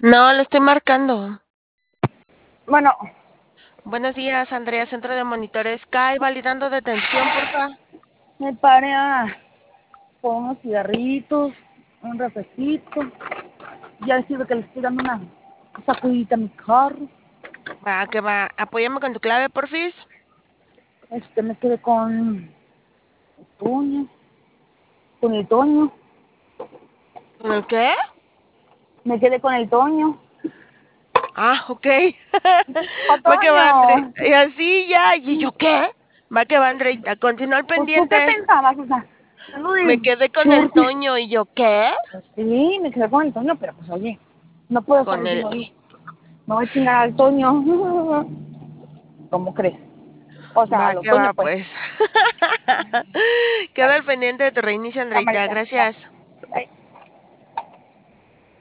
No, le estoy marcando. Bueno, Buenos días, Andrea, Centro de Monitores Sky, validando detención, porfa. me paré con unos cigarritos, un refresquito. Ya sirve que le estoy dando una sacudita a mi carro. Va, que va. Apóyame con tu clave, porfis. Me quedé con Toño, con el Toño. ¿Con el qué? Me quedé con el Toño. Ah, ok. Va que va, Andre. Otoño. Y así ya. ¿Y yo qué? Va que va, Andreita. Continúa al Pues tú qué pendiente. pensabas, o sea, algo Me de quedé con el surte. Toño. ¿Y yo qué? Pues sí, me quedé con el Toño, pero pues oye, no puedo estar Con el... diciendo, oye, me voy a chingar al Toño. ¿Cómo crees? O sea, Va a lo que Toño, va, pues. pues. Queda al pendiente de tu reinicio, Andreita. Camarita, Gracias. bye.